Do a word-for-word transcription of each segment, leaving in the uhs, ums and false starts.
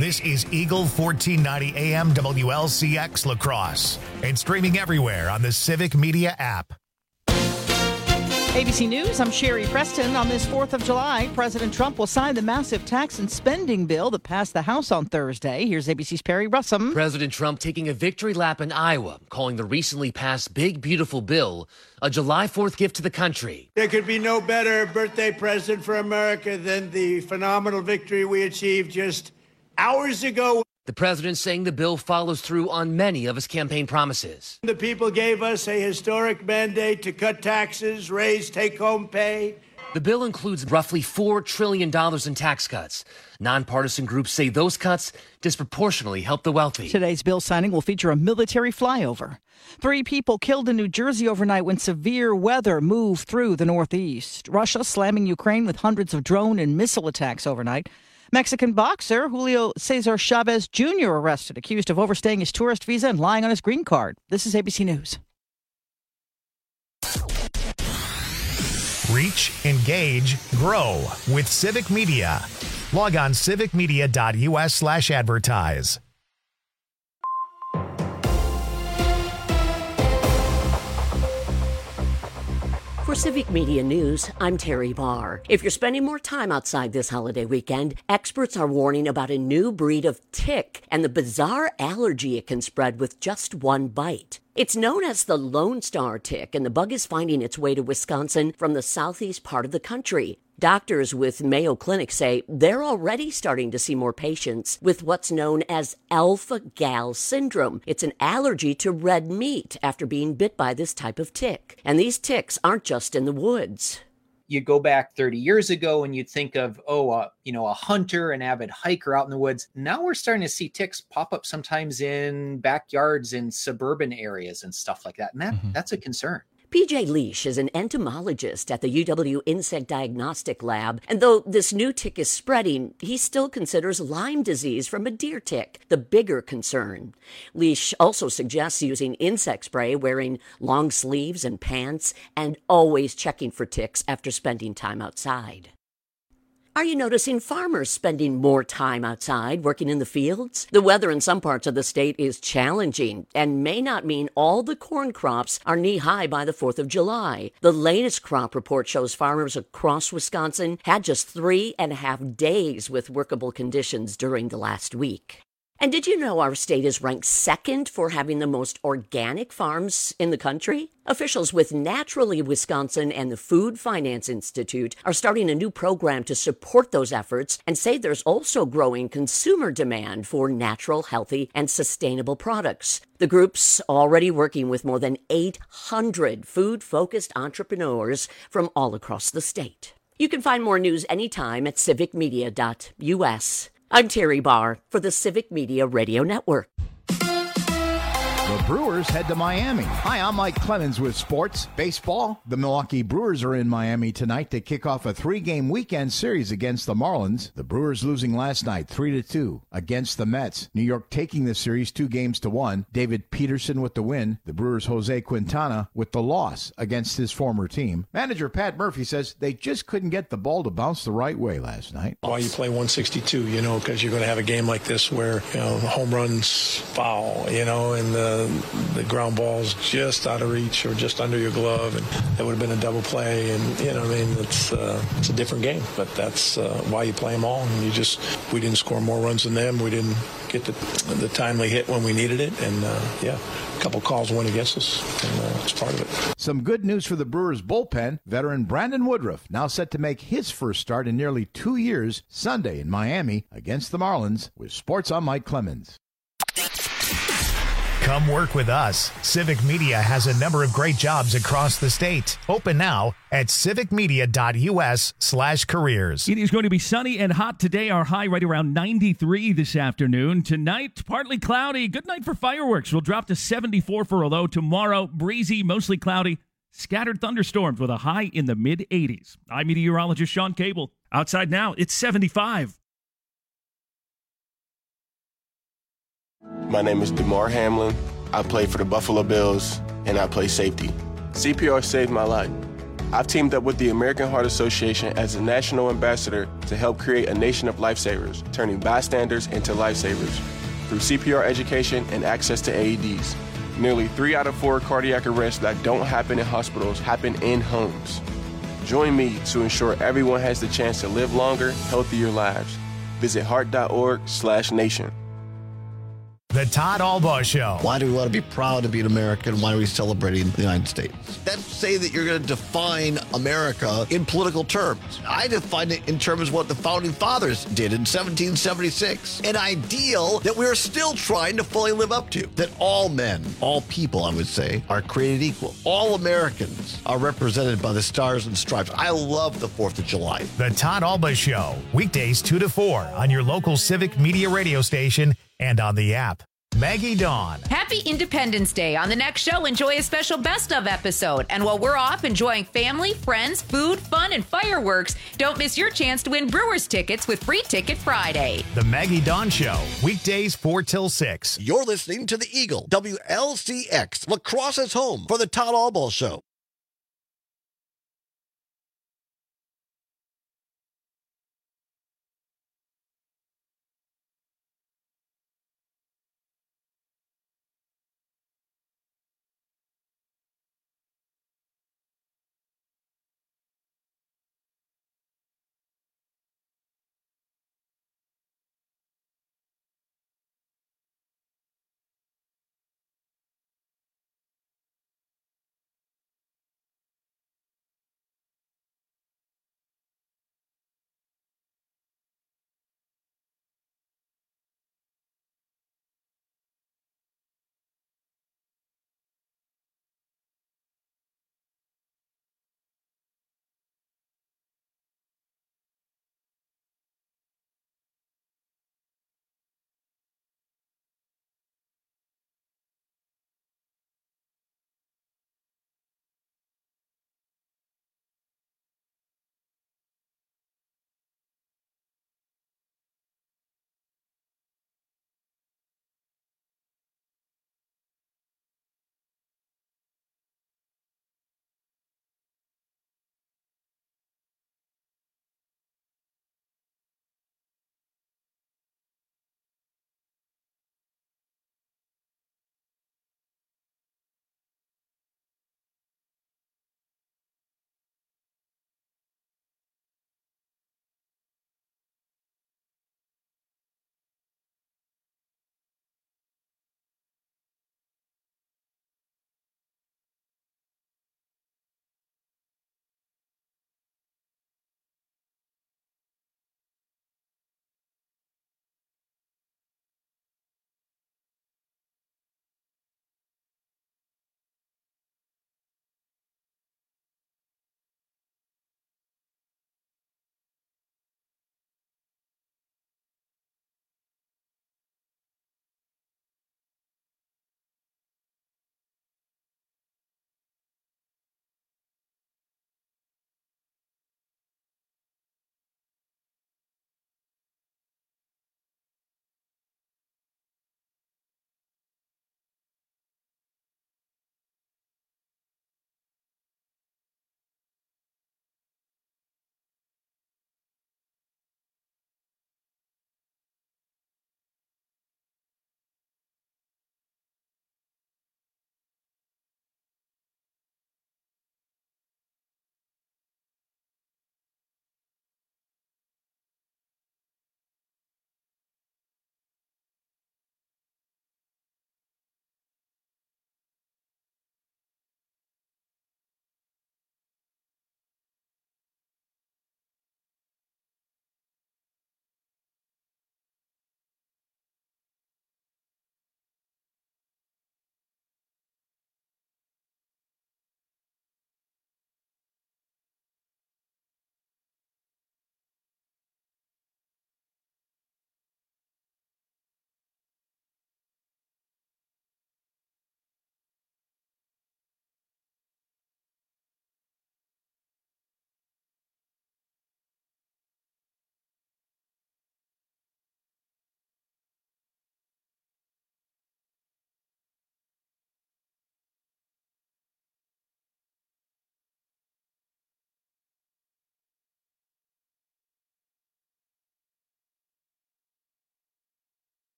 This is Eagle fourteen ninety A M W L C X La Crosse and streaming everywhere on the Civic Media app. A B C News, I'm Sherry Preston. On this fourth of July, President Trump will sign the massive tax and spending bill that passed the House on Thursday. Here's A B C's Perry Russum. President Trump taking a victory lap in Iowa, calling the recently passed Big Beautiful Bill a July fourth gift to the country. There could be no better birthday present for America than the phenomenal victory we achieved just hours ago. The president saying the bill follows through on many of his campaign promises. The people gave us a historic mandate to cut taxes, raise take-home pay. The bill includes roughly four trillion dollars in tax cuts. Nonpartisan groups say those cuts disproportionately help the wealthy. Today's bill signing will feature a military flyover. Three people killed in New Jersey overnight when severe weather moved through the Northeast. Russia slamming Ukraine with hundreds of drone and missile attacks overnight. Mexican boxer Julio Cesar Chavez Junior arrested, accused of overstaying his tourist visa and lying on his green card. This is A B C News. Reach, engage, grow with Civic Media. Log on civicmedia.us slash advertise. For Civic Media News, I'm Terry Barr. If you're spending more time outside this holiday weekend, experts are warning about a new breed of tick and the bizarre allergy it can spread with just one bite. It's known as the Lone Star tick, and the bug is finding its way to Wisconsin from the southeast part of the country. Doctors with Mayo Clinic say they're already starting to see more patients with what's known as alpha-gal syndrome. It's an allergy to red meat after being bit by this type of tick. And these ticks aren't just in the woods. You go back thirty years ago and you'd think of, oh, uh, you know, a hunter, an avid hiker out in the woods. Now we're starting to see ticks pop up sometimes in backyards in suburban areas and stuff like that. And that, mm-hmm. that's a concern. P J Leash is an entomologist at the U W Insect Diagnostic Lab, and though this new tick is spreading, he still considers Lyme disease from a deer tick the bigger concern. Leash also suggests using insect spray, wearing long sleeves and pants, and always checking for ticks after spending time outside. Are you noticing farmers spending more time outside working in the fields? The weather in some parts of the state is challenging and may not mean all the corn crops are knee-high by the fourth of July. The latest crop report shows farmers across Wisconsin had just three and a half days with workable conditions during the last week. And did you know our state is ranked second for having the most organic farms in the country? Officials with Naturally Wisconsin and the Food Finance Institute are starting a new program to support those efforts and say there's also growing consumer demand for natural, healthy, and sustainable products. The group's already working with more than eight hundred food-focused entrepreneurs from all across the state. You can find more news anytime at civic media dot U S. I'm Terry Barr for the Civic Media Radio Network. The Brewers head to Miami. Hi, I'm Mike Clemens with sports. Baseball. The Milwaukee Brewers are in Miami tonight to kick off a three-game weekend series against the Marlins. The Brewers losing last night three to two against the Mets. New York taking the series two games to one. David Peterson with the win. The Brewers' Jose Quintana with the loss against his former team. Manager Pat Murphy says they just couldn't get the ball to bounce the right way last night. Why you play one sixty-two, you know, because you're going to have a game like this where, you know, home runs foul, you know, and the the ground ball's just out of reach or just under your glove, and that would have been a double play. And you know, I mean, it's uh, it's a different game, but that's uh, why you play them all. And you just we didn't score more runs than them. We didn't get the the timely hit when we needed it, and uh, yeah, a couple calls went against us, and uh, it's part of it. Some good news for the Brewers bullpen. Veteran Brandon Woodruff now set to make his first start in nearly two years Sunday in Miami against the Marlins. With Sports, I'm Mike Clemens. Come work with us. Civic Media has a number of great jobs across the state. Open now at civicmedia.us slash careers. It is going to be sunny and hot today. Our high right around ninety-three this afternoon. Tonight, partly cloudy. Good night for fireworks. We'll drop to seventy-four for a low. Tomorrow, breezy, mostly cloudy. Scattered thunderstorms with a high in the mid-eighties. I'm meteorologist Sean Cable. Outside now, it's seventy-five. My name is DeMar Hamlin. I play for the Buffalo Bills, and I play safety. C P R saved my life. I've teamed up with the American Heart Association as a national ambassador to help create a nation of lifesavers, turning bystanders into lifesavers through C P R education and access to A E Ds. Nearly three out of four cardiac arrests that don't happen in hospitals happen in homes. Join me to ensure everyone has the chance to live longer, healthier lives. Visit heart.org slash nation. The Todd Albaugh Show. Why do we want to be proud to be an American? Why are we celebrating the United States? That's say that you're going to define America in political terms. I define it in terms of what the Founding Fathers did in seventeen seventy-six. An ideal that we're still trying to fully live up to. That all men, all people, I would say, are created equal. All Americans are represented by the stars and stripes. I love the fourth of July. The Todd Albaugh Show. Weekdays two to four on your local Civic Media radio station and on the app. Maggie Dawn. Happy Independence Day. On the next show, enjoy a special best of episode. And while we're off enjoying family, friends, food, fun, and fireworks, don't miss your chance to win Brewers tickets with Free Ticket Friday. The Maggie Dawn Show. Weekdays four till six. You're listening to the Eagle, W L C X, La Crosse's home for the Todd Albaugh Show.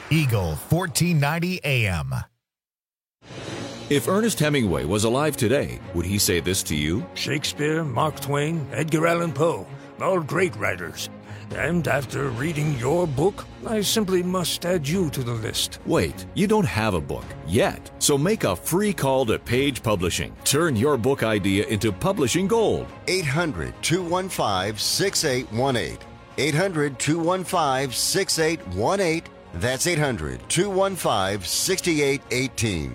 Eagle fourteen ninety A M. If Ernest Hemingway was alive today, would he say this to you? Shakespeare, Mark Twain, Edgar Allan Poe, all great writers. And after reading your book, I simply must add you to the list. Wait, you don't have a book yet. So make a free call to Page Publishing. Turn your book idea into publishing gold. eight hundred, two one five, six eight one eight. eight hundred, two one five, six eight one eight. That's eight hundred, two one five, six eight one eight.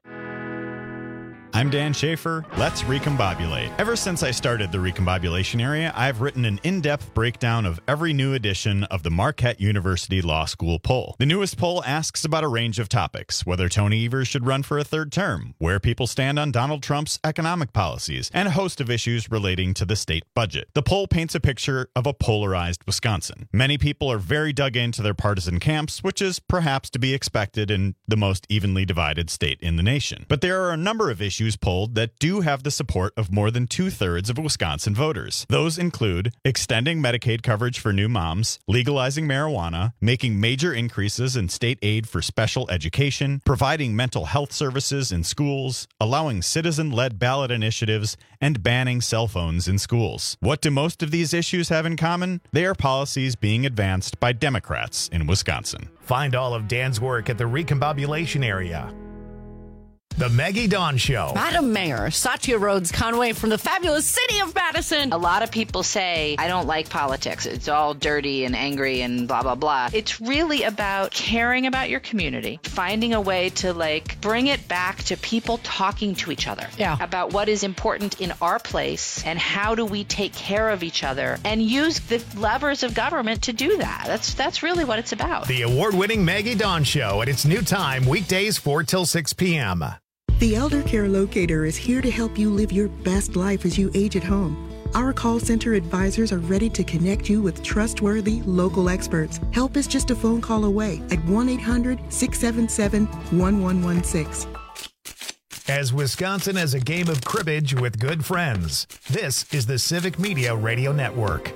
I'm Dan Schaefer. Let's recombobulate. Ever since I started the recombobulation area, I've written an in-depth breakdown of every new edition of the Marquette University Law School poll. The newest poll asks about a range of topics: whether Tony Evers should run for a third term, where people stand on Donald Trump's economic policies, and a host of issues relating to the state budget. The poll paints a picture of a polarized Wisconsin. Many people are very dug into their partisan camps, which is perhaps to be expected in the most evenly divided state in the nation. But there are a number of issues polled that do have the support of more than two-thirds of Wisconsin voters. Those include extending Medicaid coverage for new moms, legalizing marijuana, making major increases in state aid for special education, providing mental health services in schools, allowing citizen-led ballot initiatives, and banning cell phones in schools. What do most of these issues have in common? They are policies being advanced by Democrats in Wisconsin. Find all of Dan's work at the recombobulation area. The Maggie Dawn Show. Madam Mayor, Satya Rhodes Conway from the fabulous city of Madison. A lot of people say, I don't like politics. It's all dirty and angry and blah, blah, blah. It's really about caring about your community, finding a way to, like, bring it back to people talking to each other. Yeah. About what is important in our place and how do we take care of each other and use the levers of government to do that. That's, that's really what it's about. The award-winning Maggie Dawn Show at its new time, weekdays four till six p.m. The Elder Care Locator is here to help you live your best life as you age at home. Our call center advisors are ready to connect you with trustworthy local experts. Help is just a phone call away at one eight hundred, six seven seven, one one one six. As Wisconsin has a game of cribbage with good friends, this is the Civic Media Radio Network.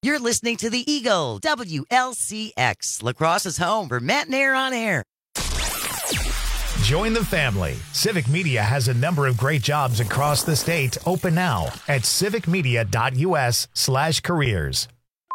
You're listening to the Eagle, W L C X, Lacrosse's home for Matt and Air on air. Join the family. Civic Media has a number of great jobs across the state open now at civicmedia.us slash careers.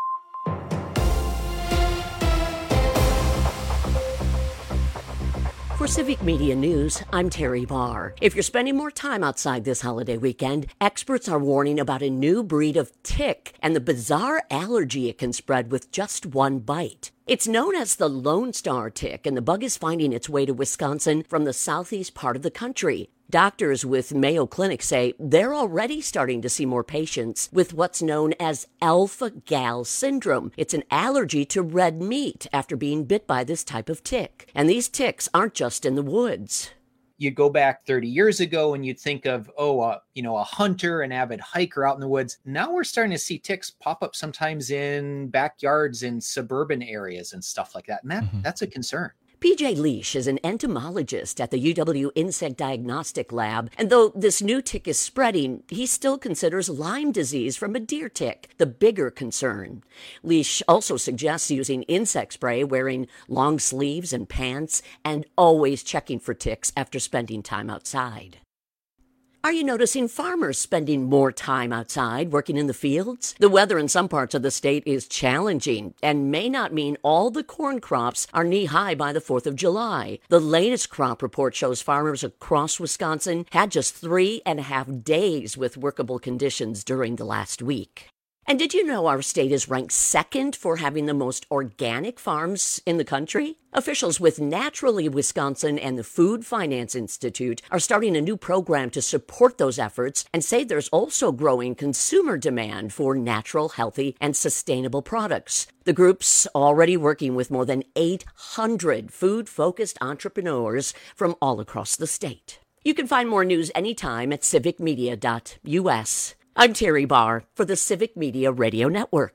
For Civic Media News, I'm Terry Barr. If you're spending more time outside this holiday weekend, experts are warning about a new breed of tick and the bizarre allergy it can spread with just one bite. It's known as the Lone Star tick, and the bug is finding its way to Wisconsin from the southeast part of the country. Doctors with Mayo Clinic say they're already starting to see more patients with what's known as alpha-gal syndrome. It's an allergy to red meat after being bit by this type of tick. And these ticks aren't just in the woods. You go back thirty years ago and you'd think of, oh, uh, you know, a hunter, an avid hiker out in the woods. Now we're starting to see ticks pop up sometimes in backyards in suburban areas and stuff like that. And that, mm-hmm. that's a concern. P J Leash is an entomologist at the U W Insect Diagnostic Lab, and though this new tick is spreading, he still considers Lyme disease from a deer tick the bigger concern. Leash also suggests using insect spray, wearing long sleeves and pants, and always checking for ticks after spending time outside. Are you noticing farmers spending more time outside working in the fields? The weather in some parts of the state is challenging and may not mean all the corn crops are knee-high by the fourth of July. The latest crop report shows farmers across Wisconsin had just three and a half days with workable conditions during the last week. And did you know our state is ranked second for having the most organic farms in the country? Officials with Naturally Wisconsin and the Food Finance Institute are starting a new program to support those efforts and say there's also growing consumer demand for natural, healthy, and sustainable products. The group's already working with more than eight hundred food-focused entrepreneurs from all across the state. You can find more news anytime at civic media dot U S. I'm Terry Barr for the Civic Media Radio Network.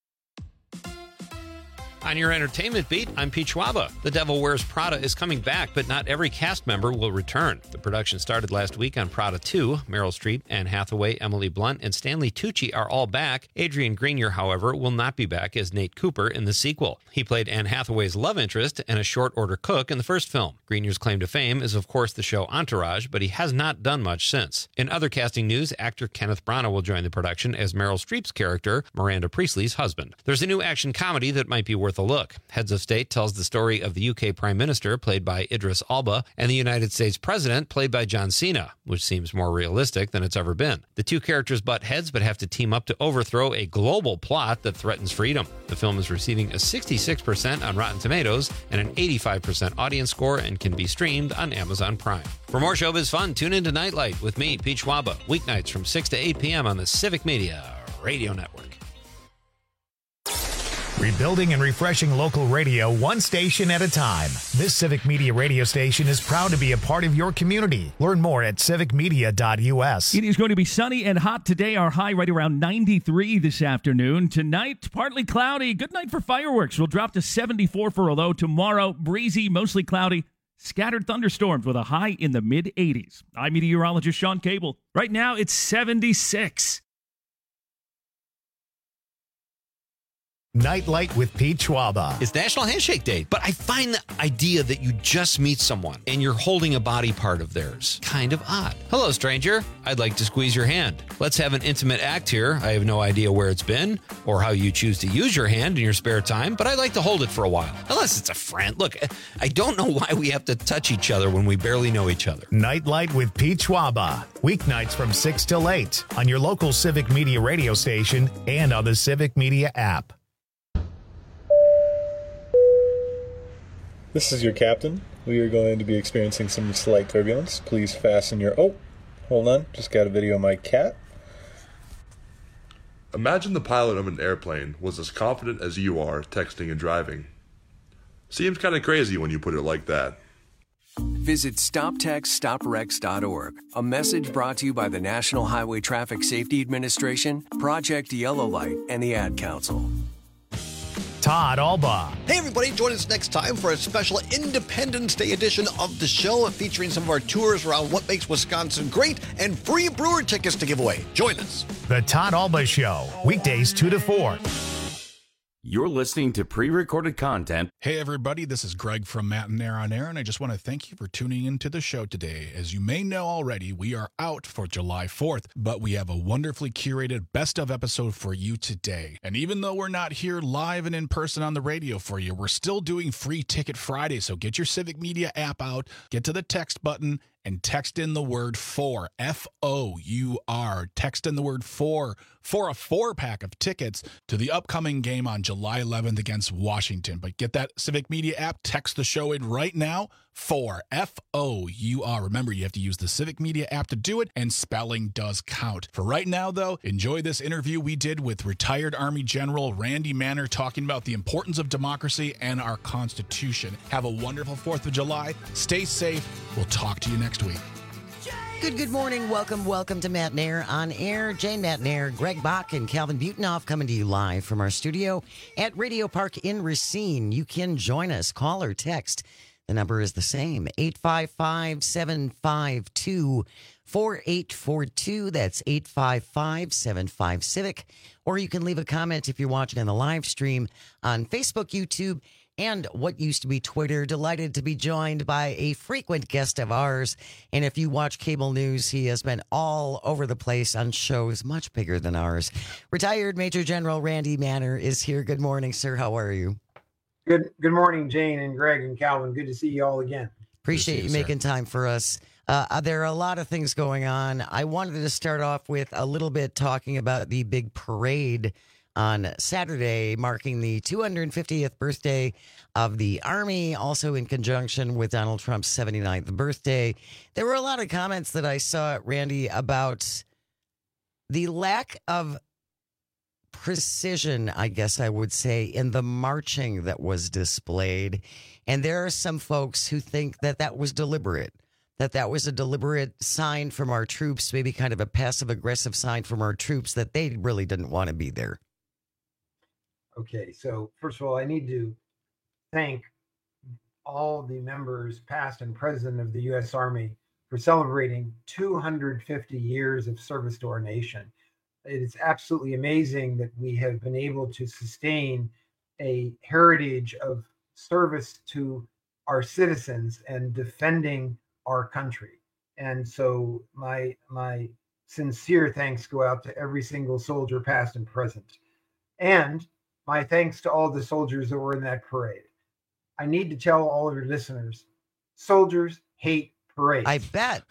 On your entertainment beat, I'm Pete Schwaba. The Devil Wears Prada is coming back, but not every cast member will return. The production started last week on Prada two. Meryl Streep, Anne Hathaway, Emily Blunt, and Stanley Tucci are all back. Adrian Grenier, however, will not be back as Nate Cooper in the sequel. He played Anne Hathaway's love interest and a short-order cook in the first film. Grenier's claim to fame is, of course, the show Entourage, but he has not done much since. In other casting news, actor Kenneth Branagh will join the production as Meryl Streep's character, Miranda Priestley's husband. There's a new action comedy that might be worth a look. Heads of State tells the story of the U K Prime Minister, played by Idris Elba, and the United States President, played by John Cena, which seems more realistic than it's ever been. The two characters butt heads but have to team up to overthrow a global plot that threatens freedom. The film is receiving a sixty-six percent on Rotten Tomatoes and an eighty-five percent audience score and can be streamed on Amazon Prime. For more showbiz fun, tune into Nightlight with me, Pete Schwaba, weeknights from six to eight p.m. on the Civic Media Radio Network. Rebuilding and refreshing local radio one station at a time. This Civic Media radio station is proud to be a part of your community. Learn more at civic media dot U S. It is going to be sunny and hot today. Our high right around ninety-three this afternoon. Tonight, partly cloudy. Good night for fireworks. We'll drop to seventy-four for a low. Tomorrow, breezy, mostly cloudy. Scattered thunderstorms with a high in the mid eighties. I'm meteorologist Sean Cable. Right now, it's seventy-six. Nightlight with Pete Schwaba. It's National Handshake Day, but I find the idea that you just meet someone and you're holding a body part of theirs kind of odd. Hello, stranger. I'd like to squeeze your hand. Let's have an intimate act here. I have no idea where it's been or how you choose to use your hand in your spare time, but I'd like to hold it for a while. Unless it's a friend. Look, I don't know why we have to touch each other when we barely know each other. Nightlight with Pete Schwaba. Weeknights from six till eight on your local Civic Media radio station and on the Civic Media app. This is your captain. We are going to be experiencing some slight turbulence. Please fasten your... Oh, hold on. Just got a video of my cat. Imagine the pilot of an airplane was as confident as you are texting and driving. Seems kind of crazy when you put it like that. Visit stop text stop wrecks dot org. A message brought to you by the National Highway Traffic Safety Administration, Project Yellow Light, and the Ad Council. Todd Alba. Hey, everybody, join us next time for a special Independence Day edition of the show featuring some of our tours around what makes Wisconsin great and free brewer tickets to give away. Join us. The Todd Alba Show, weekdays two to four. You're listening to pre-recorded content. Hey everybody, this is Greg from Matt and Nair on Air, and I just want to thank you for tuning into the show today. As you may know already, we are out for July fourth, but we have a wonderfully curated best of episode for you today. And even though we're not here live and in person on the radio for you, we're still doing Free Ticket Friday, so get your Civic Media app out, get to the text button, and text in the word four, F O U R. Text in the word four for a four-pack of tickets to the upcoming game on July eleventh against Washington. But get that Civic Media app, text the show in right now, four, F O U R. Remember, you have to use the Civic Media app to do it, and spelling does count. For right now, though, enjoy this interview we did with retired Army General Randy Manner talking about the importance of democracy and our Constitution. Have a wonderful fourth of July. Stay safe. We'll talk to you next week. Good, good morning. Welcome, welcome to Matt Nair on Air. Jane Matt Nair, Greg Bach, and Calvin Butenoff coming to you live from our studio at Radio Park in Racine. You can join us. Call or text. The number is the same, eight five five, seven five two, four eight four two. That's eight five five, seven five, Civic. Or you can leave a comment if you're watching on the live stream on Facebook, YouTube, and what used to be Twitter. Delighted to be joined by a frequent guest of ours. And if you watch cable news, he has been all over the place on shows much bigger than ours. Retired Major General Randy Manner is here. Good morning, sir. How are you? Good Good morning, Jane and Greg and Calvin. Good to see you all again. Appreciate you, you making time for us. Uh, there are a lot of things going on. I wanted to start off with a little bit talking about the big parade on Saturday, marking the two hundred fiftieth birthday of the Army, also in conjunction with Donald Trump's seventy-ninth birthday. There were a lot of comments that I saw, Randy, about the lack of precision, I guess I would say, in the marching that was displayed. And there are some folks who think that that was deliberate, that that was a deliberate sign from our troops, maybe kind of a passive-aggressive sign from our troops that they really didn't want to be there. Okay, so first of all, I need to thank all the members, past and present, of the U S Army for celebrating two hundred fifty years of service to our nation. It is absolutely amazing that we have been able to sustain a heritage of service to our citizens and defending our country. And so my my sincere thanks go out to every single soldier, past and present. And my thanks to all the soldiers that were in that parade. I need to tell all of your listeners, soldiers hate parades. I bet.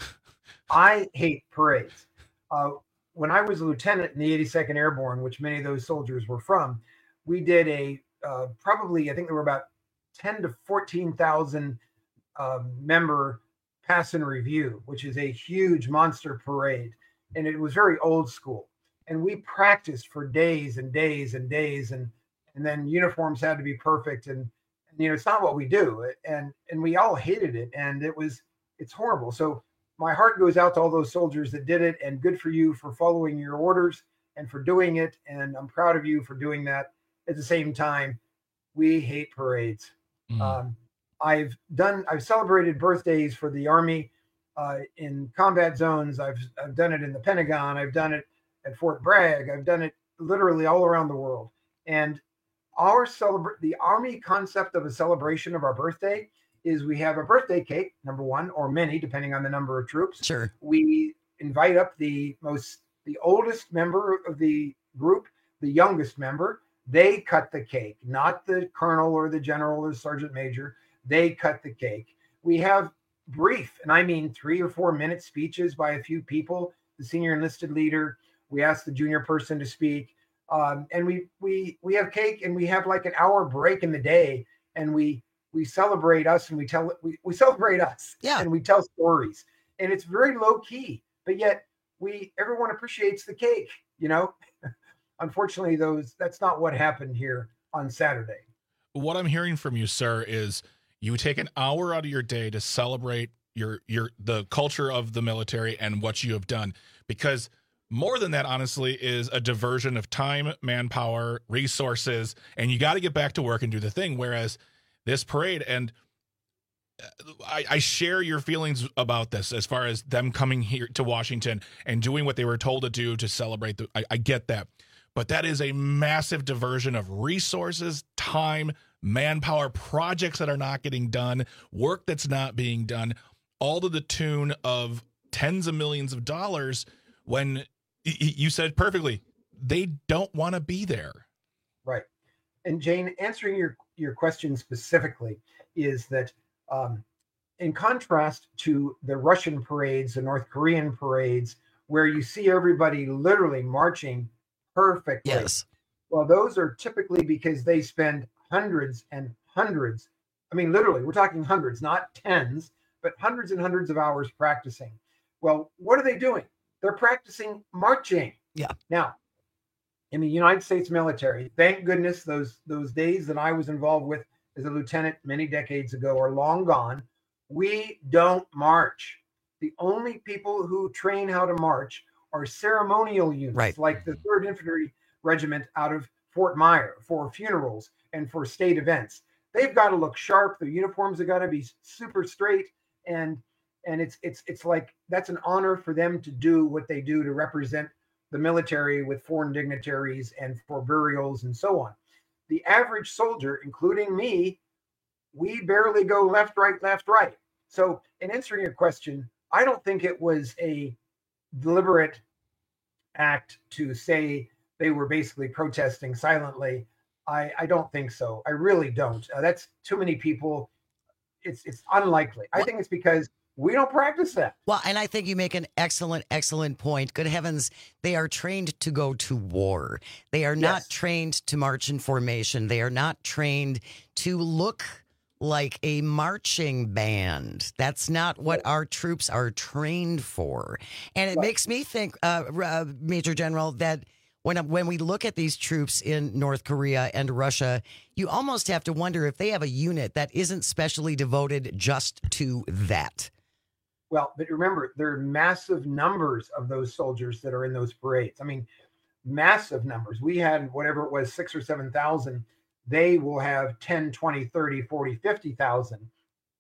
I hate parades. Uh, when I was a lieutenant in the eighty-second Airborne, which many of those soldiers were from, we did a uh, probably, I think there were about ten to fourteen thousand uh, member pass and review, which is a huge monster parade. And it was very old school. And we practiced for days and days and days. And And then uniforms had to be perfect, and, and you know it's not what we do, and and we all hated it, and it was it's horrible. So my heart goes out to all those soldiers that did it, and good for you for following your orders and for doing it, and I'm proud of you for doing that. At the same time, we hate parades. Mm. Um, I've done I've celebrated birthdays for the Army uh, in combat zones. I've I've done it in the Pentagon. I've done it at Fort Bragg. I've done it literally all around the world, and Our celebra- the Army concept of a celebration of our birthday is we have a birthday cake, number one, or many, depending on the number of troops. Sure. We invite up the most, the oldest member of the group, the youngest member. They cut the cake, not the colonel or the general or the sergeant major. They cut the cake. We have brief, and I mean three or four minute speeches by a few people, the senior enlisted leader. We ask the junior person to speak. Um, and we we we have cake, and we have like an hour break in the day, and we we celebrate us, and we tell we, we celebrate us, yeah, and we tell stories, and it's very low key, but yet we everyone appreciates the cake, you know. Unfortunately, those that's not what happened here on Saturday. What I'm hearing from you, sir, is you take an hour out of your day to celebrate your your the culture of the military and what you have done, because more than that, honestly, is a diversion of time, manpower, resources, and you got to get back to work and do the thing. Whereas this parade, and I, I share your feelings about this as far as them coming here to Washington and doing what they were told to do to celebrate. The, I, I get that. but that is a massive diversion of resources, time, manpower, projects that are not getting done, work that's not being done, all to the tune of tens of millions of dollars when you said perfectly, they don't want to be there. Right. And Jane, answering your, your question specifically is that um, in contrast to the Russian parades, the North Korean parades, where you see everybody literally marching perfectly. Yes. Well, those are typically because they spend hundreds and hundreds. I mean, literally, we're talking hundreds, not tens, but hundreds and hundreds of hours practicing. Well, what are they doing? They're practicing marching. Yeah. Now, in the United States military, thank goodness those those days that I was involved with as a lieutenant many decades ago are long gone. We don't march. The only people who train how to march are ceremonial units, right, like the third Infantry Regiment out of Fort Myer for funerals and for state events. They've got to look sharp. Their uniforms have got to be super straight, and and it's it's it's like that's an honor for them to do what they do to represent the military with foreign dignitaries and for burials and so on. The average soldier, including me, we barely go left, right, left, right. So in answering your question, I don't think it was a deliberate act to say they were basically protesting silently. I, I don't think so. I really don't. Uh, that's too many people. It's it's unlikely. I think it's because we don't practice that. Well, and I think you make an excellent, excellent point. Good heavens, they are trained to go to war. They are not Yes. trained to march in formation. They are not trained to look like a marching band. That's not what our troops are trained for. And it Right. makes me think, uh, uh, Major General, that when when we look at these troops in North Korea and Russia, you almost have to wonder if they have a unit that isn't specially devoted just to that. Well, but remember, there are massive numbers of those soldiers that are in those parades. I mean, massive numbers. We had whatever it was, six or seven thousand. They will have ten, twenty, thirty, forty, fifty thousand,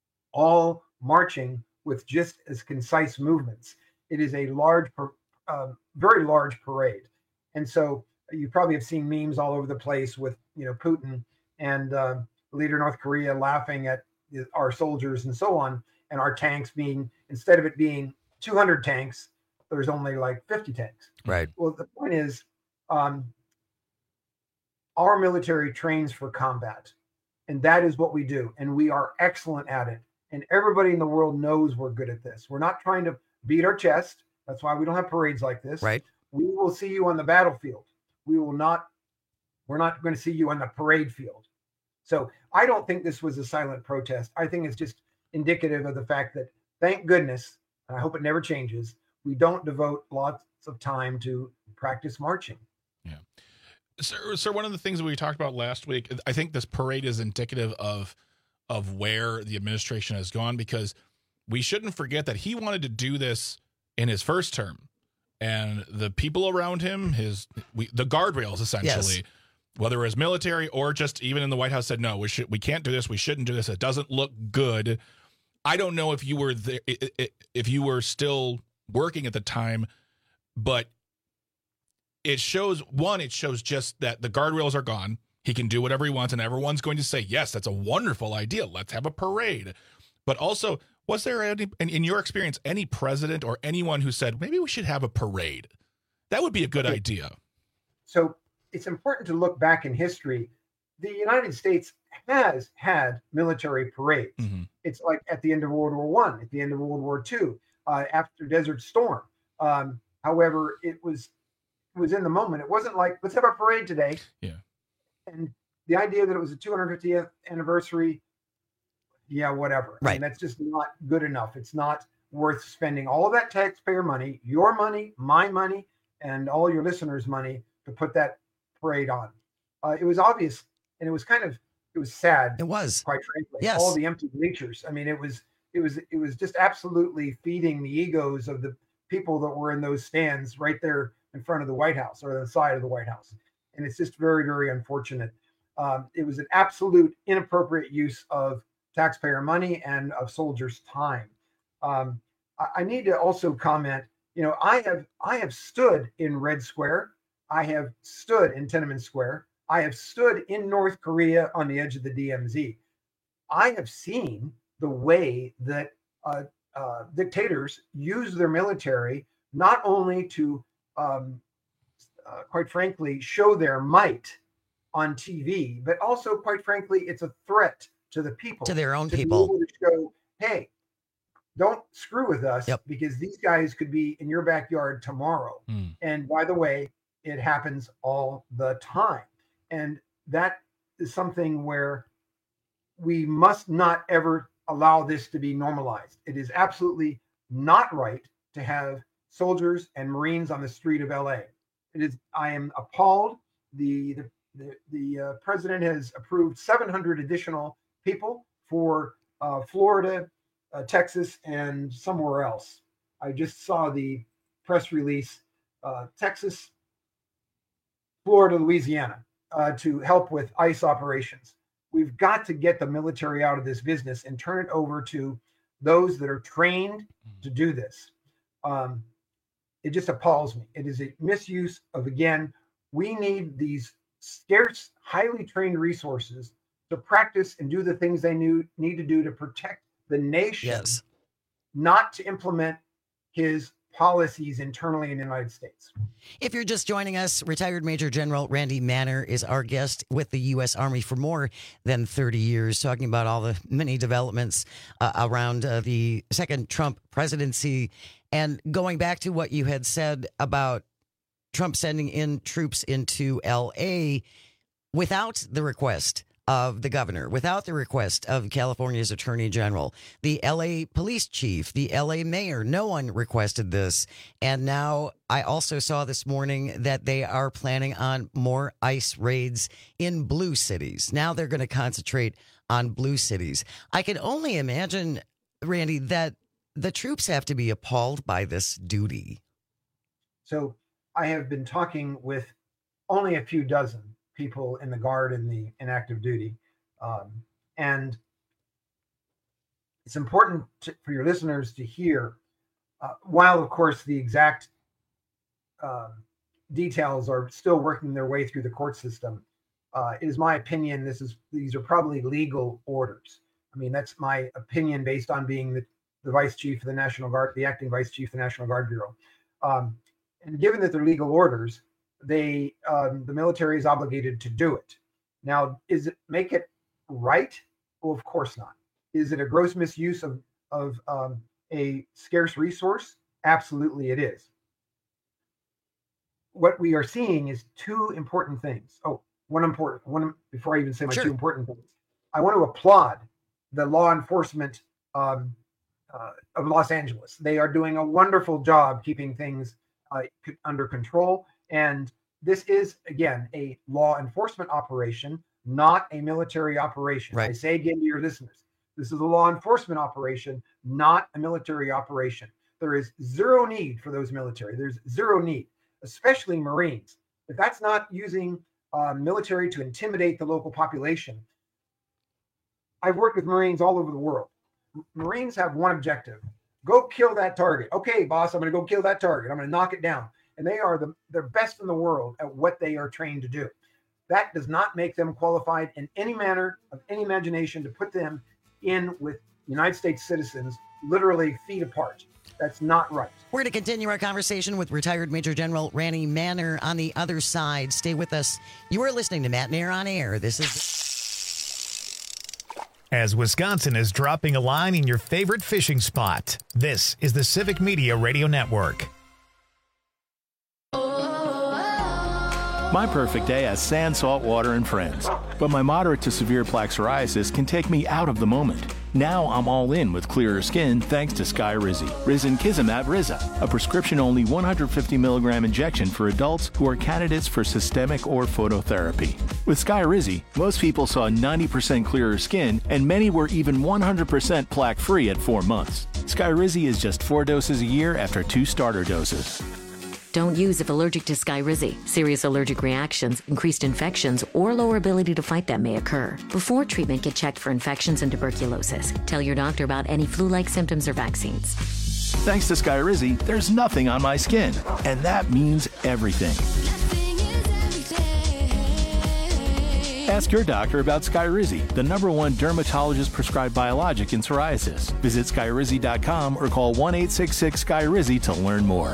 all marching with just as concise movements. It is a large, uh, very large parade. And so you probably have seen memes all over the place with, you know, Putin and uh, leader of North Korea laughing at our soldiers and so on, and our tanks being, instead of it being two hundred tanks, there's only like fifty tanks. Right. Well, the point is, um, our military trains for combat, and that is what we do. And we are excellent at it. And everybody in the world knows we're good at this. We're not trying to beat our chest. That's why we don't have parades like this. Right. We will see you on the battlefield. We will not, we're not going to see you on the parade field. So I don't think this was a silent protest. I think it's just indicative of the fact that, thank goodness, and I hope it never changes, we don't devote lots of time to practice marching. Sir, sir, one of the things that we talked about last week, I think this parade is indicative of of where the administration has gone, because we shouldn't forget that he wanted to do this in his first term, and the people around him, his we, the guardrails essentially, Yes. whether it was military or just even in the White House, said no, we should we can't do this, we shouldn't do this, it doesn't look good. I don't know if you were there, if you were still working at the time, but it shows, one, it shows just that the guardrails are gone. He can do whatever he wants, and everyone's going to say, yes, that's a wonderful idea. Let's have a parade. But also, was there any, in, in your experience, any president or anyone who said, maybe we should have a parade? That would be a good idea. So it's important to look back in history. The United States has had military parades. Mm-hmm. It's like at the end of World War One, at the end of World War Two, uh, after Desert Storm. Um, however, it was it was in the moment. It wasn't like, let's have a parade today. Yeah. And the idea that it was a two hundred fiftieth anniversary, yeah, whatever. I Right. mean, that's just not good enough. It's not worth spending all of that taxpayer money, your money, my money, and all your listeners' money to put that parade on. Uh, it was obvious, and it was kind of, it was sad. It was. Quite frankly. Yes. All the empty bleachers. I mean, it was, it was, it was just absolutely feeding the egos of the people that were in those stands right there in front of the White House or the side of the White House. And it's just very, very unfortunate. Um, it was an absolute inappropriate use of taxpayer money and of soldiers' time. Um, I, I need to also comment, you know, I have I have stood in Red Square. I have stood in Tiananmen Square. I have stood in North Korea on the edge of the D M Z. I have seen the way that uh, uh, dictators use their military not only to, um, uh, quite frankly, show their might on T V, but also, quite frankly, it's a threat to the people. To their own to people. Be able to show, hey, don't screw with us Yep. because these guys could be in your backyard tomorrow. Mm. And by the way, it happens all the time. And that is something where we must not ever allow this to be normalized. It is absolutely not right to have soldiers and Marines on the street of L A. It is. I am appalled. The the the, the uh, president has approved seven hundred additional people for uh, Florida, uh, Texas, and somewhere else. I just saw the press release. Uh, Texas, Florida, Louisiana, uh, to help with ICE operations. We've got to get the military out of this business and turn it over to those that are trained to do this. Um, it just appalls me. It is a misuse of, again, we need these scarce, highly trained resources to practice and do the things they knew, need to do to protect the nation, Yes. not to implement his policies internally in the United States. If you're just joining us, retired Major General Randy Manner is our guest with the U S Army for more than thirty years, talking about all the many developments uh, around uh, the second Trump presidency. And going back to what you had said about Trump sending in troops into L A without the request of the governor, without the request of California's attorney general, the L A police chief, the L A mayor, no one requested this. And now I also saw this morning that they are planning on more ICE raids in blue cities. Now they're going to concentrate on blue cities. I can only imagine, Randy, that the troops have to be appalled by this duty. So I have been talking with only a few dozen people in the Guard and the in active duty. Um, and it's important to, for your listeners to hear, uh, while of course the exact uh, details are still working their way through the court system, uh, it is my opinion this is these are probably legal orders. I mean, that's my opinion based on being the, the vice chief of the National Guard, the acting vice chief of the National Guard Bureau. Um, and given that they're legal orders, they um, the military is obligated to do it. Now, is it make it right? Well, of course not. Is it a gross misuse of of um, a scarce resource? Absolutely, it is. What we are seeing is two important things. Oh, one important one before I even say my Sure. two important things. I want to applaud the law enforcement um, uh, of Los Angeles. They are doing a wonderful job keeping things uh, c- under control. And this is, again, a law enforcement operation, not a military operation. Right. I say again to your listeners, this is a law enforcement operation, not a military operation. There is zero need for those military. There's zero need, especially Marines. If that's not using uh, military to intimidate the local population, I've worked with Marines all over the world. M- Marines have one objective: go kill that target. Okay, boss, I'm going to go kill that target. I'm going to knock it down. And they are the they're best in the world at what they are trained to do. That does not make them qualified in any manner of any imagination to put them in with United States citizens, literally feet apart. That's not right. We're going to continue our conversation with retired Major General Randy Manner on the other side. Stay with us. You are listening to Matt Nair on Air. This is... As Wisconsin is dropping a line in your favorite fishing spot, this is the Civic Media Radio Network. My perfect day has sand, salt water, and friends. But my moderate to severe plaque psoriasis can take me out of the moment. Now I'm all in with clearer skin thanks to Skyrizi. Risankizumab Riza, a prescription-only one hundred fifty milligram injection for adults who are candidates for systemic or phototherapy. With Skyrizi, most people saw ninety percent clearer skin, and many were even one hundred percent plaque-free at four months. Skyrizi is just four doses a year after two starter doses. Don't use if allergic to Skyrizi. Serious allergic reactions, increased infections, or lower ability to fight them may occur. Before treatment, get checked for infections and tuberculosis. Tell your doctor about any flu-like symptoms or vaccines. Thanks to Skyrizi, there's nothing on my skin, and that means everything. Ask your doctor about Skyrizi, the number one dermatologist-prescribed biologic in psoriasis. Visit skyrizi dot com or call one eight six six Skyrizi to learn more.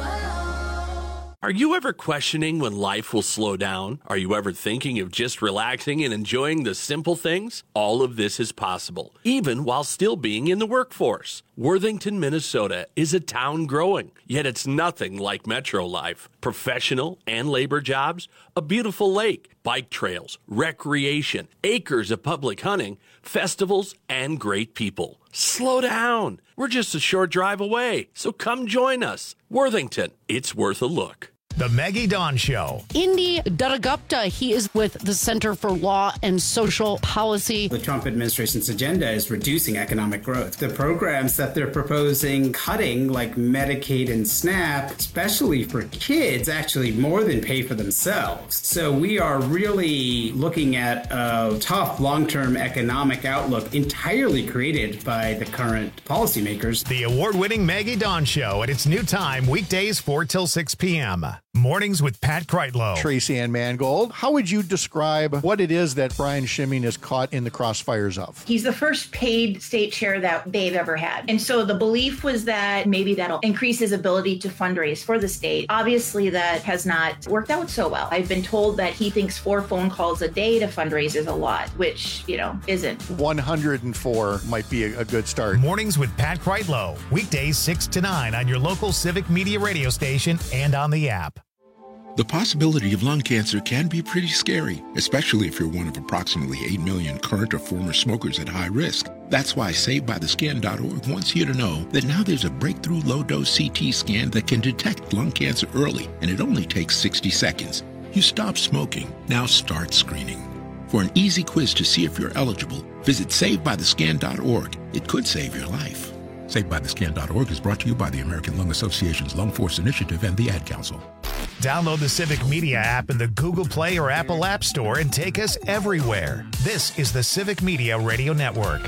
Are you ever questioning when life will slow down? Are you ever thinking of just relaxing and enjoying the simple things? All of this is possible, even while still being in the workforce. Worthington, Minnesota is a town growing, yet it's nothing like metro life. Professional and labor jobs, a beautiful lake, bike trails, recreation, acres of public hunting, festivals, and great people. Slow down. We're just a short drive away, so come join us. Worthington, it's worth a look. The Maggie Dawn Show. Indy Dattagupta, he is with the Center for Law and Social Policy. The Trump administration's agenda is reducing economic growth. The programs that they're proposing cutting, like Medicaid and SNAP, especially for kids, actually more than pay for themselves. So we are really looking at a tough long-term economic outlook entirely created by the current policymakers. The award-winning Maggie Dawn Show at its new time, weekdays four till six p.m. Mornings with Pat Kreitlow. Tracy Ann Mangold, how would you describe what it is that Brian Schimming is caught in the crossfires of? He's the first paid state chair that they've ever had. And so the belief was that maybe that'll increase his ability to fundraise for the state. Obviously, that has not worked out so well. I've been told that he thinks four phone calls a day to fundraise is a lot, which, you know, isn't. one hundred four might be a, a good start. Mornings with Pat Kreitlow. Weekdays six to nine on your local Civic Media radio station and on the app. The possibility of lung cancer can be pretty scary, especially if you're one of approximately eight million current or former smokers at high risk. That's why Saved By The Skin dot org wants you to know that now there's a breakthrough low-dose C T scan that can detect lung cancer early, and it only takes sixty seconds. You stop smoking, now start screening. For an easy quiz to see if you're eligible, visit Saved By The Skin dot org. It could save your life. Saved By The Skin dot org is brought to you by the American Lung Association's Lung Force Initiative and the Ad Council. Download the Civic Media app in the Google Play or Apple App Store and take us everywhere. This is the Civic Media Radio Network.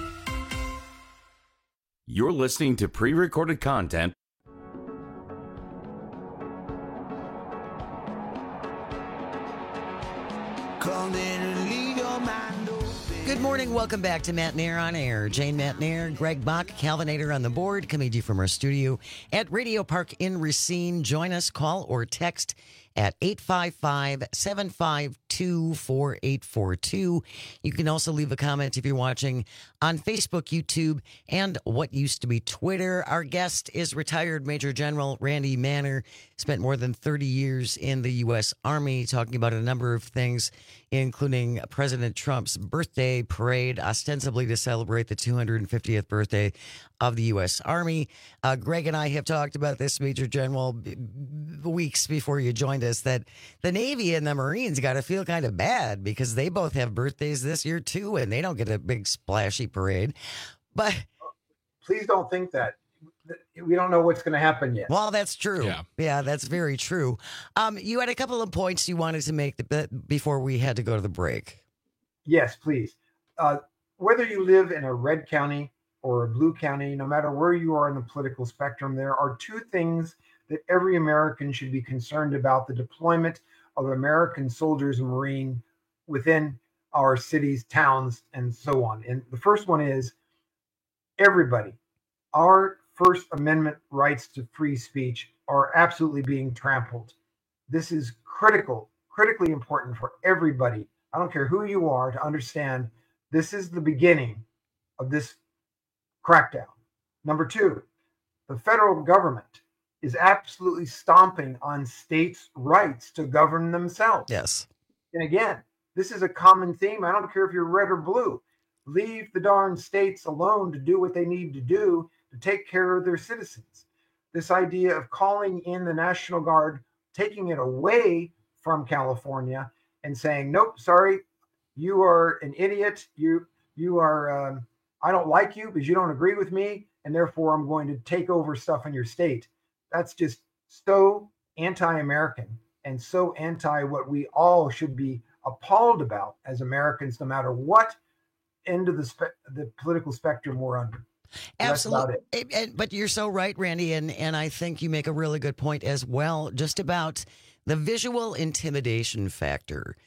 You're listening to pre-recorded content. Good morning. Welcome back to Matt Nair on Air. Jane Matt Nair, Greg Bach, Calvinator on the board, coming to you from our studio at Radio Park in Racine. Join us, call or text at eight five five, seven five two, four eight four two. You can also leave a comment if you're watching on Facebook, YouTube, and what used to be Twitter. Our guest is retired Major General Randy Manner. Spent more than thirty years in the U S Army, talking about a number of things, including President Trump's birthday parade, ostensibly to celebrate the two hundred fiftieth birthday of the U S Army. Uh, Greg and I have talked about this, Major General, b- b- weeks before you joined us, that the Navy and the Marines got to feel kind of bad because they both have birthdays this year, too, and they don't get a big splashy parade. But please don't think that. We don't know what's going to happen yet. Well, that's true. Yeah, yeah that's very true. Um, you had a couple of points you wanted to make the, before we had to go to the break. Yes, please. Uh, whether you live in a red county or a blue county, no matter where you are in the political spectrum, there are two things that every American should be concerned about: the deployment of American soldiers and Marines within our cities, towns, and so on. And the first one is everybody. Our First Amendment rights to free speech are absolutely being trampled. This is critical, critically important for everybody. I don't care who you are, to understand this is the beginning of this crackdown. Number two, the federal government is absolutely stomping on states' rights to govern themselves. Yes. And again, this is a common theme. I don't care if you're red or blue. Leave the darn states alone to do what they need to do to take care of their citizens. This idea of calling in the National Guard, taking it away from California and saying, nope, sorry, you are an idiot. You, you are, um, I don't like you because you don't agree with me, and therefore I'm going to take over stuff in your state. That's just so anti-American and so anti what we all should be appalled about as Americans, no matter what end of the spe- the political spectrum we're under. Absolutely. But you're so right, Randy. And, and I think you make a really good point as well, just about the visual intimidation factor.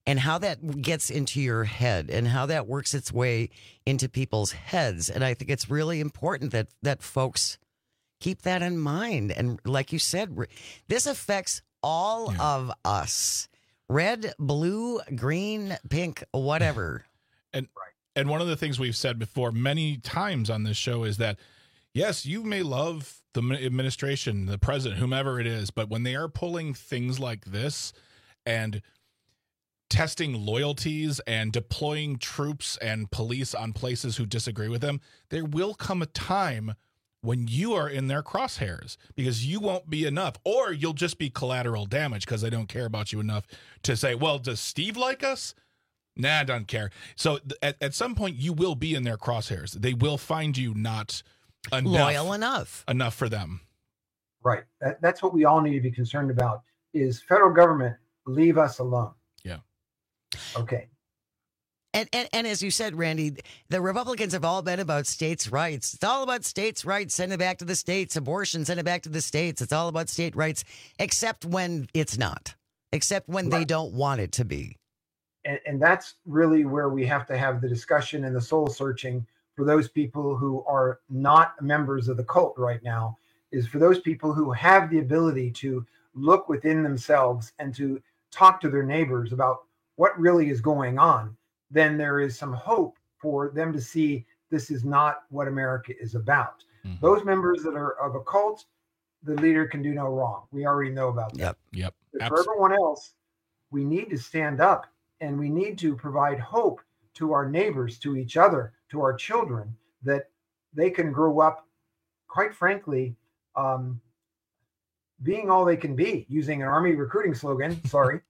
and how that gets into your head and how that works its way into people's heads. And I think it's really important that that folks keep that in mind. And like you said, this affects all yeah. of us. Red, blue, green, pink, whatever. And and one of the things we've said before many times on this show is that, yes, you may love the administration, the president, whomever it is, but when they are pulling things like this and testing loyalties and deploying troops and police on places who disagree with them, there will come a time when you are in their crosshairs because you won't be enough, or you'll just be collateral damage because they don't care about you enough to say, well, does Steve like us? Nah, I don't care. So th- at, at some point you will be in their crosshairs. They will find you not enough, loyal enough, enough for them. Right. That, that's what we all need to be concerned about is federal government, leave us alone. Yeah. Okay. And, and and as you said, Randy, the Republicans have all been about states' rights. It's all about states' rights. Send it back to the states. Abortion, send it back to the states. It's all about state rights, except when it's not, except when right. they don't want it to be. And, and that's really where we have to have the discussion and the soul searching for those people who are not members of the cult right now, is for those people who have the ability to look within themselves and to talk to their neighbors about what really is going on. Then there is some hope for them to see this is not what America is about. Mm-hmm. Those members that are of a cult, the leader can do no wrong. We already know about that. Yep, yep. But for everyone else, we need to stand up and we need to provide hope to our neighbors, to each other, to our children, that they can grow up, quite frankly, um, being all they can be, using an Army recruiting slogan. Sorry.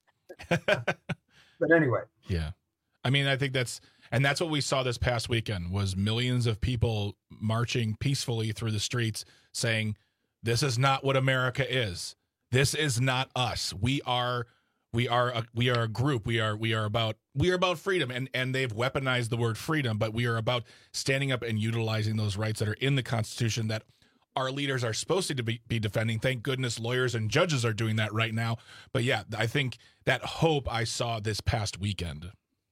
But anyway. Yeah. I mean, I think that's, and that's what we saw this past weekend was millions of people marching peacefully through the streets saying, this is not what America is. This is not us. We are, we are, a, we are a group. We are, we are about, we are about freedom. And, and they've weaponized the word freedom, but we are about standing up and utilizing those rights that are in the Constitution that our leaders are supposed to be, be defending. Thank goodness lawyers and judges are doing that right now. But yeah, I think that hope I saw this past weekend.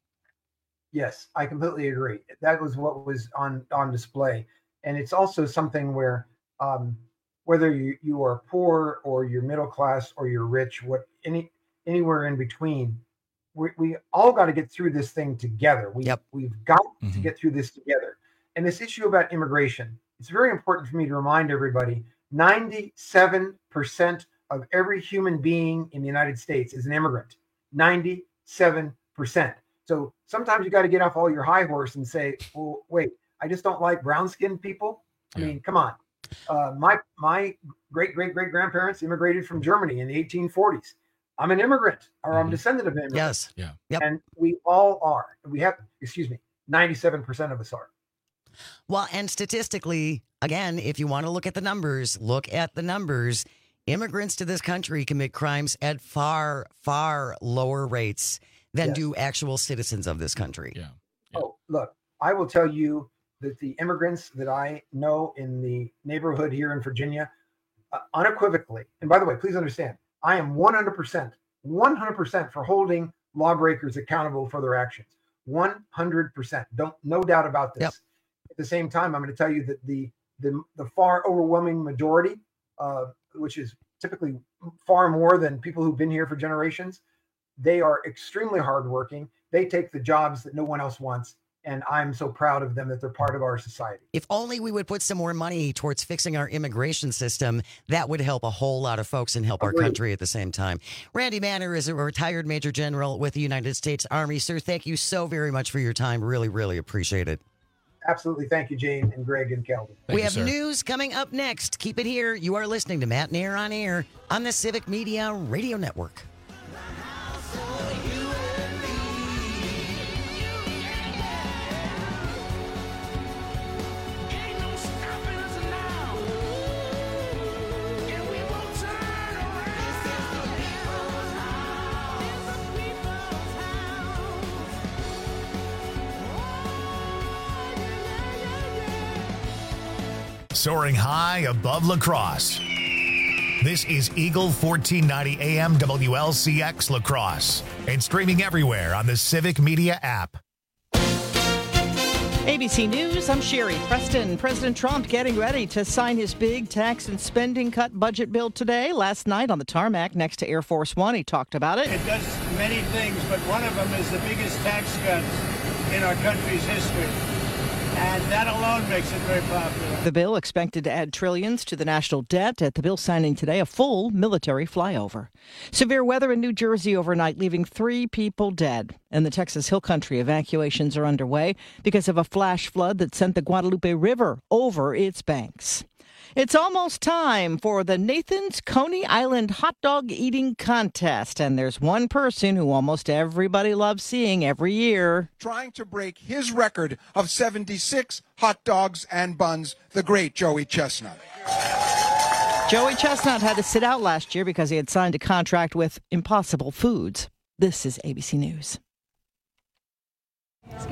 Yes, I completely agree. That was what was on, on display. And it's also something where um, whether you, you are poor or you're middle class or you're rich, what any anywhere in between, we, we all got to get through this thing together. We, yep. We've got mm-hmm. to get through this together. And this issue about immigration, it's very important for me to remind everybody, ninety-seven percent of every human being in the United States is an immigrant. ninety-seven percent. So sometimes you got to get off all your high horse and say, well, wait, I just don't like brown-skinned people. I yeah. mean, come on. Uh, my my great-great-great-grandparents immigrated from Germany in the eighteen forties. I'm an immigrant, or mm-hmm. I'm a descendant of immigrants. Yes. Yeah. Yep. And we all are. We have, excuse me, ninety-seven percent of us are. Well, and statistically, again, if you want to look at the numbers, look at the numbers. Immigrants to this country commit crimes at far, far lower rates than yes. do actual citizens of this country. Yeah. yeah. Oh, look, I will tell you that the immigrants that I know in the neighborhood here in Virginia, uh, unequivocally, and by the way, please understand, I am one hundred percent, one hundred percent for holding lawbreakers accountable for their actions. one hundred percent. Don't, no doubt about this. Yep. At the same time, I'm going to tell you that the the, the far overwhelming majority, uh, which is typically far more than people who've been here for generations, they are extremely hardworking. They take the jobs that no one else wants. And I'm so proud of them that they're part of our society. If only we would put some more money towards fixing our immigration system, that would help a whole lot of folks and help Agreed. Our country at the same time. Randy Manner is a retired Major General with the United States Army. Sir, thank you so very much for your time. Really, really appreciate it. Absolutely. Thank you, Jane and Greg and Kelvin. Thank we you, have sir. news coming up next. Keep it here. You are listening to Matt Nair on Air on the Civic Media Radio Network. Soaring high above La Crosse. This is Eagle fourteen ninety A M W L C X La Crosse and streaming everywhere on the Civic Media app. A B C News, I'm Sherry Preston. President Trump getting ready to sign his big tax and spending cut budget bill today. Last night on the tarmac next to Air Force One, he talked about it. It does many things, but one of them is the biggest tax cuts in our country's history. And that alone makes it very popular. The bill expected to add trillions to the national debt. At the bill signing today, a full military flyover. Severe weather in New Jersey overnight, leaving three people dead. In the Texas Hill Country, evacuations are underway because of a flash flood that sent the Guadalupe River over its banks. It's almost time for the Nathan's Coney Island hot dog eating contest. And there's one person who almost everybody loves seeing every year. Trying to break his record of seventy-six hot dogs and buns, the great Joey Chestnut. Joey Chestnut had to sit out last year because he had signed a contract with Impossible Foods. This is A B C News.